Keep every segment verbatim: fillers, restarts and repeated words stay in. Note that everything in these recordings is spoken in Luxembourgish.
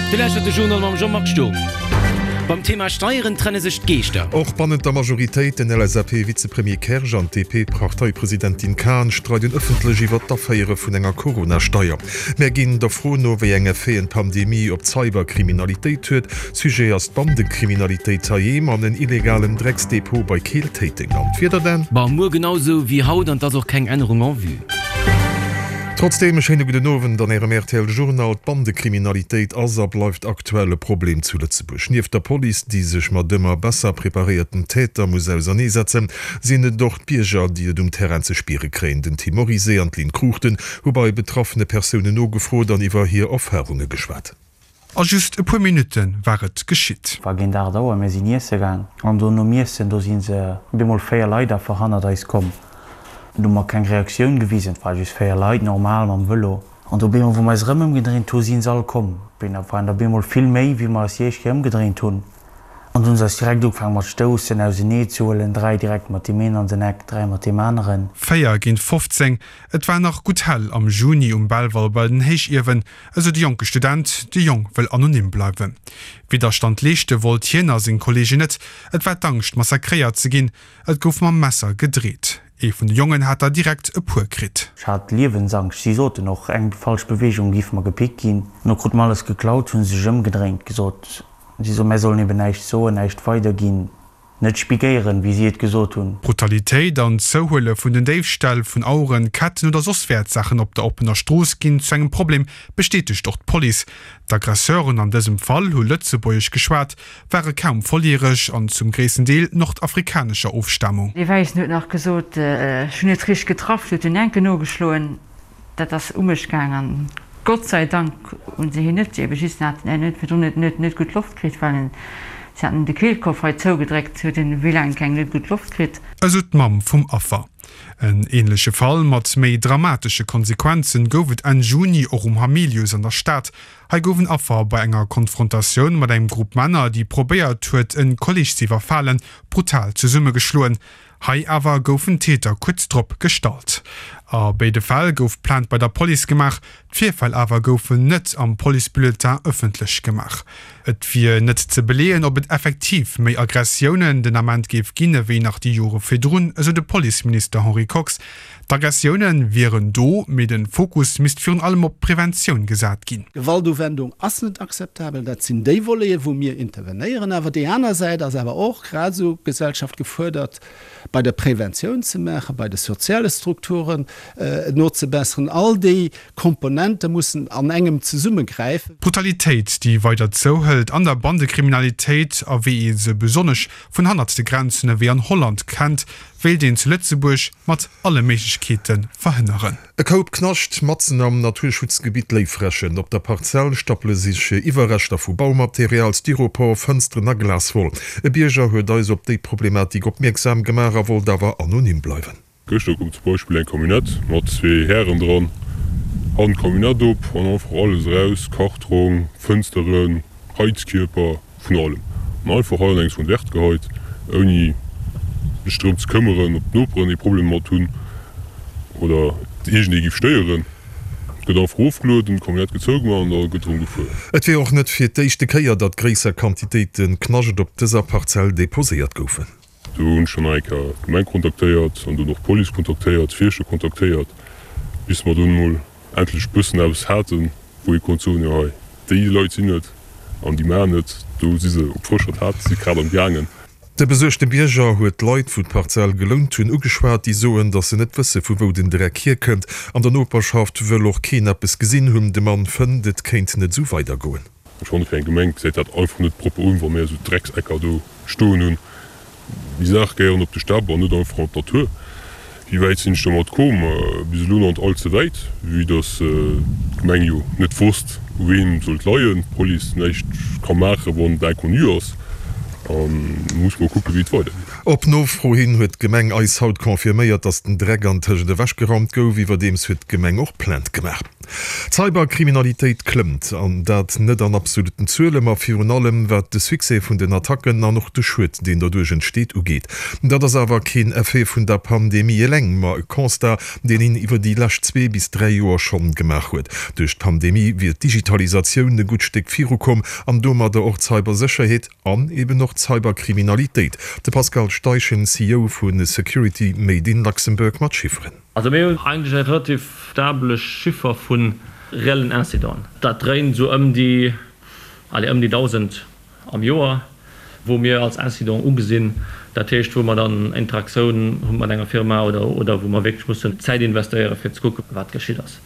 De Journal am Jean-Marc Sturm. Beim Thema Steuern trenne sich Geister. Auch bannet der Majorität den L S A P-Vizepremier Kerj an D P-Parteipräsidentin Kahn streiten öffentlich über die Affäre von einer Corona-Steuer. Wir gehen davor nur, wie eine Feen-Pandemie ob Cyberkriminalität tut, Sujet als Bandenkriminalität Tajem an den illegalen Drecksdepot bei Kehl-Täting. Und wieder denn? War nur genauso wie Haut und das auch keine Änderung en vue. Trotzdem scheine gute Nowen dann ihrem R T L-Journal Bandekriminalität asab läuft aktuelle Problem zu Lützebusch. Nief der Police, die sich mal dümmer besser präparierten Täter muss setzen, sind doch Bierger, die um Terrain zu spieren kriegen, den Timorisé und Lin Kruchten, wobei betroffene Personen nur gefroht dann über hier Aufhörungen geschwat. A just e paar Minuten waret geschitt. War gen da dauer me sinniersegang. An do no missen do sinn se bemmol féier Leider verhanner da is kom. Du mat kein Reaktionun gewiesen, war just féier Leiit normal am Wëlo. An du bemmer wo meis Rëmmem gedrehen to sinn sal kom. Bin a war der bemmol vill méi wie mar as jeich gem gedrehen tun. An uns as direkt ufang mat Stossen aus se net zuelen drei direkt mat die Men an den Eck drei mat die Manneren. Féier ginint fünfzehn, et war nach gut hell am Juni um Belval bei den Heich Iwen, also de jonke Student, de Jong will anonym bleiwen. Widerstand lechte wollt jener sinn Kolge net, et war dankcht massakréiert ze ginn, et gouf ma Messer gedreht. E vun de Jungen hat er direkt e puer krit. hat Liwen sang sie sote noch eng falsch Bewegung gif ma gepik gin. No gut mal alles geklaut hunn se ëmm gedrängt gesot. Sie so me sollen eben neicht so neicht weiter gin. Net spigéieren, wie sie et gesot hun. Brutalitéit an Zouhulle vun den Davestell vun Auren, Katten oder Soswärtsachen op der opener Stroos ginn zu engem Problem bestätigt dort Poli. D'Aggresseuren an diesem Fall hu Lützeburgich geschwart, wäre kaum volljährig an zum gräessen Deel nordafrikanischer Aufstammung. Ich weiß net nach gesot äh, schon net rich getroffen den enke no geschloen, dat das umgegangen. Gott sei Dank und sie net net net net net gut Luft krit fallen. Sie hatten de Kehlkoffer zougedreckt zu den Wlan keng net gut Luft krit. Also d Mam vum Affer. Ein ähnliche Fall mat méi dramatische Konsequenzen gouft en Juni och um Hamilius an der Stadt. Ha goufen Affer bei enger Konfrontation mat einem Grupp Männer, die probéiert huet en Kollektiver fallen, brutal zu Summe geschloen. Hai awer goufen Täter kurztrupp gestalt. A beide Fall gouf plant bei der Poli gemacht, Vierfall awer goufen net am Polizeibulletin öffentlich gemacht. Et fir net ze beleen, ob et effektiv méi Aggressionen den Amment geef ginne wie nach die Jure firrun, also de Polizeminister Henry Cox. D'Aggressionen wären do mit den Fokus mis für allem op Prävention gesat gin. Gewaltwendung ass net akzeptabel, dat sind déi wolle, wo mir intervenieren, aber die anderen Seite as aber auch gerade so Gesellschaft gefördert, bei der Prävention zu machen, bei den sozialen Strukturen äh, not zu bessern. All die Komponenten müssen an engem zu Summe greifen. Brutalität, die weiter zuhält an der Bandekriminalität, a wie se besonnech vun hundertste Grenzen wie an Holland kennt, will den zu Lützeburg mat alle Möglichkeiten verhindern. E Koop knascht Matzen am Naturschutzgebiet leifreschen, op der Parzell staple sich Iwerrechter vu Baumaterial, Styropor, Fenster na Glas voll. E Bierger huet da op de Problematik opmerksam gemarer wo dawer anonym bleiwen. Göchte kommt zum Beispiel ein Kabinett mat zwei Herren dran, an Kabinett op an einfach alles raus, Kartung, Fensteren, Heizkörper, von allem. Und einfach allerdings von Wert geheit, ohne Strom zu kümmern, ob Noperen die Probleme tun oder die steuern. Aufgelöst, komplett gezogen und getrunken. Et wie auch net fir d'échte Käier, dat gräser Quantitäten knaget op dieser Parzell deposiert goufen. Du schon Gemein kontaktiert und du noch Poli kontaktiert, Fische kontaktiert, bis man dann mal endlich Bussen aufs hatten, wo ich konnte sagen, ja, die Leute sind nicht, und die Männer nicht, du diese Forschung hat, sie gerade am Gangen. Der besuchte Bierger huet Leiit vu Parzell gelungt hunn ugeschwart die soen, dat se net wësse vu wo den Dreck hier kënnt. An der Operschaft wëll och Ken bis gesinn hunn de man fën dit kenint net so weiter goen. Schon en Gemeng se dat einfach net Propo wo mehr so Drecksäcker do sto hun. Wie sag geieren op de Stab an net an Front Natur. Wie weit sinn schon mat kom bis Lu an all ze weit, wie das äh, Gemeng jo net fust wen sollt leien, Poli nicht kann mache wo de kon ass. Um, muss man gucken wie weiter. Op no froh hin huet Gemeng eis haut konfirméiert, dats den Dräger an Tëge de wäsch geraumt gouf, wie wer dems huet Gemeng och plant gemacht. Cyberkriminalität klemmt an dat net an absoluten Zöle ma Fi allem wat de Suse vun den Attacken na noch de Schwit, den dadurch entsteht ugeht. Dat das awer kein Effet vun der Pandemie leng ma Konsta, den ihn iwwer die lacht zwei bis drei Joer schon gemacht huet. Durch Pandemie wird Digitalisation de gutsteck Fikom an dommer der och Cybersicherheit an eben noch Cyberkriminalität. De Pascal Steichen C E O vun Security Made in Luxemburg mat Schiffren. Also mir eigentlich ein relativ stable Schiffer von reellen Incidenten. Da drehen so um die alle um die tausend am Jahr, wo mir als Incident umgesehen, da Tisch, wo man dann Interaktionen mit einer Firma oder oder wo man wirklich muss Zeit investieren für zu gucken, was geschieht das.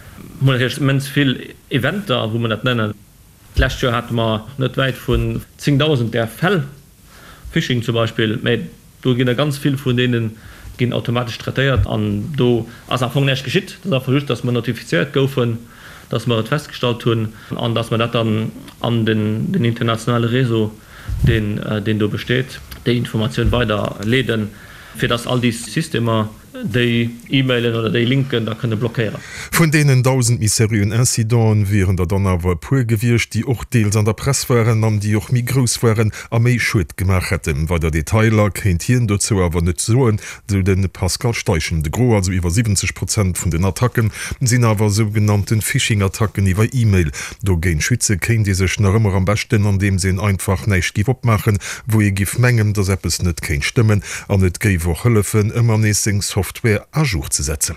Man hat immens viel Event da, wo man das nennen. Letztes Jahr hat man nicht weit von zehntausend der Fälle, Phishing zum Beispiel, da gehen ganz viel von denen gehen automatisch traiert an do as nicht geschieht, das versucht, dass man notifiziert goen, dass man festgestellt tun an dass man dat dann an den, den internationale Reso den, äh, den du besteht, die Information weiter leden, für das all die Systeme die E-Mailen oder die Linken da können blockieren. Von denen tausend mysterien Incidenten wären der Donnerwer pur gewircht, die auch Deels an der Presse waren, an die auch Migros waren, a méi schuld gemacht hätten, weil der Detailer kennt hier dazu aber nicht so, so den Pascal Steichen de Gro, also über siebzig Prozent von den Attacken sind aber sogenannten Phishing-Attacken über E-Mail. Do gehen Schütze kennt diese noch immer am besten, an dem sie einfach nicht give abmachen, wo ihr gif mengen, dass es nicht kein Stimmen, an nicht gave auch helfen, immer nächsten Software ajour zu setzen.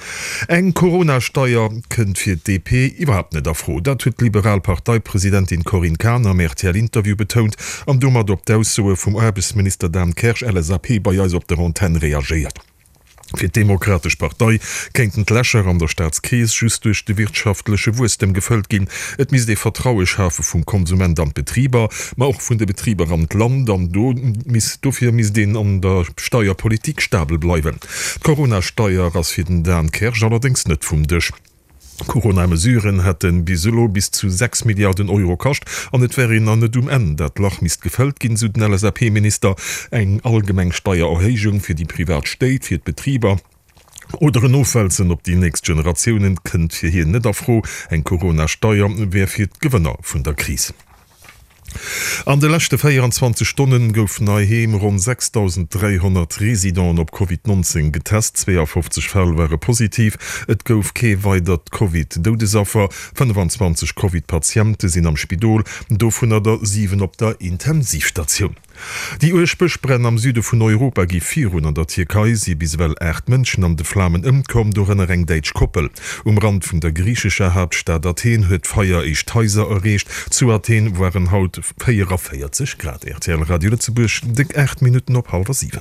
Eng Corona-Steuer kënnt fir D P überhaupt net afro. Dat huet Liberalparteipräsidentin Corinne Kahn am R T L-Interview betont, am dummer op d'Aussoe vum Erbesminister Dan Kersch L S A P bei Jais op der Antenne reagiert. Für demokratisch Partei kennten Lächer an der Staatskrise just durch die wirtschaftliche Wurst dem gefüllt gehen. Et mis de vertraue Schafe vom Konsument an Betrieber, ma auch von der Betrieber an Land an miss dofir mis den an der Steuerpolitik stabel bleiben. Corona-Steuer as für den Dan Kersch allerdings net vum Dich. Corona-Mesuren hätten bislo bis zu sechs Milliarden Euro kascht an net wäre an dumm en, dat lach mis gefällt gin zu den L S A P-Minister eng allgemeng Steuererhegung fir die Privatsteit, fir Betrieber oder nofälzen op die nächst Generationen kënnt fir hier net afro eng Corona-Steuer wer fir Gewinner vun der Krise. An de lechte vierundzwanzig Stunden gouf neiheem rund sechstausenddreihundert Residenten op COVID neunzehn getest, zweiundfünfzig Fälle waren positiv, et gouf ke weiter Covid-Dodesaffer, fünfundzwanzig Covid-Patienten sind am Spidol, hundertsieben op der Intensivstation. Die Urspech brennen am Süde vun Europa gi vierhundert an der Türkei sie bis well echt Mënschen an de Flammen ëmkom do en eng Deitsch Koppel. Um Rand vun der griechscher Hauptstadt Athen huet Feier eicht Häuser errecht. Zu Athen waren haut vierundvierzig Grad. R T L Radio Lützeburg, dick acht Minuten op halb sieben.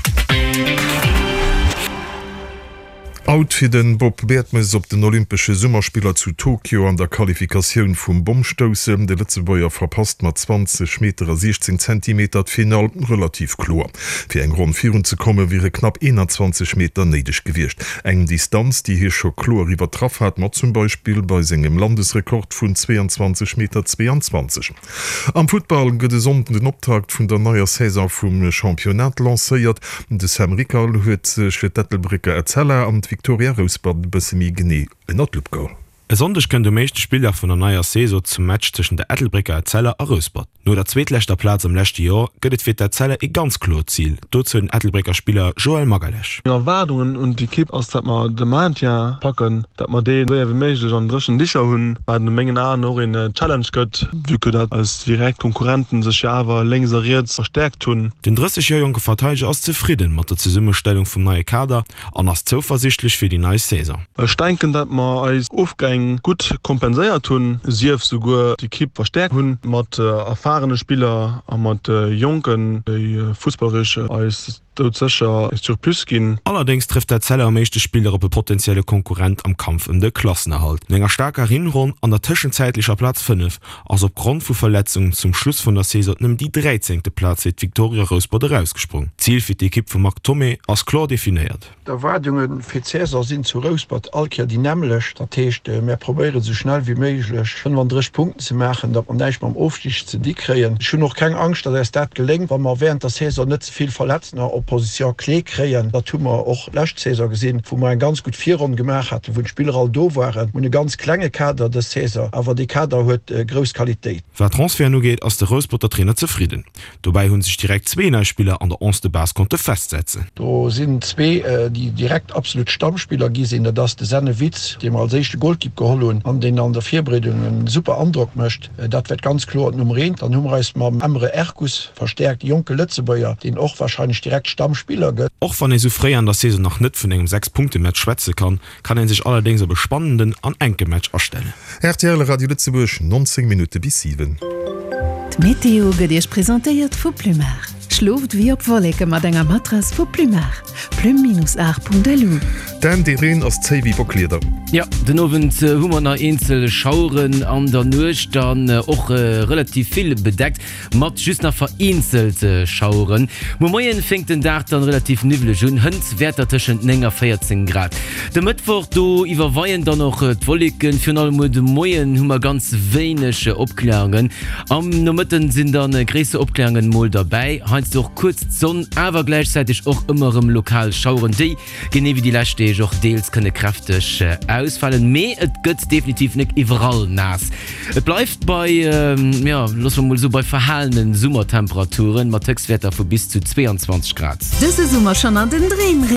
Out fir den Bob Bertmes op den Olympsche Summerspieler zu Tokio an der Qualifikation vum Bombstosse. De Lützebäuer verpasst mat zwanzig Meter sechzehn Zentimeter Final relativ klar. Für eng rund vier zu kommen wäre knapp einundzwanzig Meter neidisch gewircht. Eng Distanz, die hier schon klar übertraff hat, mat zum Beispiel bei segem Landesrekord vun zweiundzwanzig Meter zweiundzwanzig. Am Football gët es unten den Optakt vun der neuer Saison vum Championat lancéiert. Des Amerika huet fir Dettelbricke Erzeller an Victoria Rosbad besemi gene en Outlook go. Sonndech kën de meeschte Spieler vun der neuer Saison zum Match zwischen der Ethelbricker Zeller a Rosbad. No der zweetlechter Platz am letzte Jahr gëtt fir der Zelle e ganz klo Ziel. Do zu den Ethelbricker Spieler Joel Magalech. Erwartungen und die Kipp aus dat man de Mand ja packen, dat man den méiglech an dreschen Dicher hunn bei de Mengen an noch in Challenge gëtt, wieke dat als direkt Konkurrenten sech Jawer lengseriert verstärkt hunn. Den dreißigjährige Verteidiger ass zufrieden mat der Zusummestellung vum neue Kader an ass zuversichtlich fir die neue Saison. Ich denke, dat man als Aufgang gut kompensiert hun sief sogar die Kipp verstärkt hun mat äh, erfahrene Spieler mat äh, jungen äh, fußballische als plus gehen. Allerdings trifft der Zeller am meiste Spieler op potenzielle Konkurrent am Kampf in de Klassenerhalt. Enger starker Hinrun an der zwischenzeitlicher Platz fünf, als op Grund vu Verletzungen zum Schluss von der Saison nimm die dreizehnte Platz hat Victoria Rosbad rausgesprungen. Ziel für die Equipe von Marc Thomé als klar definiert. Die Erwartungen für Cäsar sind zu Rosbad alkia dynamisch, das heißt, wir probieren so schnell wie möglich fünfunddreißig Punkte zu machen, dass man nicht beim Aufstieg zu die kriegen. Ich habe noch keine Angst, dass es das gelingt, weil man während der Saison nicht so viel verletzt, ob Position klee kreien, dat wir auch Lastcäsar gesehen, wo man ein ganz gut vier Runden gemacht hat, wo die Spieler all do waren und eine ganz kleine Kader des Cäsar, aber die Kader hat äh, große Qualität. Wer Transfer nu geht, aus der Rosbotter Trainer zufrieden. Dabei hun sich direkt zwei neue Spieler an der erste Bas konnte festsetzen. Da sind zwei, äh, die direkt absolut Stammspieler gesehen, das der Sennewitz, dem als erste Goldkeeper geholt an den an der Vierbredung einen super Eindruck möchte. Äh, das wird ganz klar Nummer eins. Dann Nummer ist mal Emre Erkus verstärkt, die junge Lützebäuer, den auch wahrscheinlich direkt Stammspieler geht. Auch wenn er so frei an der Saison noch nicht von einem sechs Punkte Match schwätzen kann, kann er sich allerdings aber spannenden an Enke Match erstellen. R T L Radio Lützeburg neunzehn Minuten bis sieben. Meteo get Dich präsentiert vu Plumar. Schluft wie op Wollecke mat enger Matras vu Plumar. Plum acht Punkt lu. Dan de Reen ass Zei wie Bocklieder. Ja, den Owen äh, hummerner Insel Schauren an der Nuch dann och äh, äh, relativ viel bedeckt, mat just nach vereinzelte äh, Schauren. Mo Moien fängt den Dach dann relativ nivelle hun hunds Wertertschen enger vierzehn Grad. De Mittwoch do iwwer weien dann noch äh, Wolliken für de Moien hummer ganz wenesche Obklärungen. Am no Mitten sind dann äh, gräse Obklärungen moll dabei. Heinz doch kurz Sonn, aber gleichzeitig auch immer im Lokal Schauren die gene wie die Lachte auch Deels könne kräftig äh, ausfallen. Me et gött definitiv nicht überall nass. Es bleibt bei ähm, ja, los mal so bei verhallenen Summertemperaturen, Matexwerter von bis zu zweiundzwanzig Grad. Das ist immer schon an den Drehen.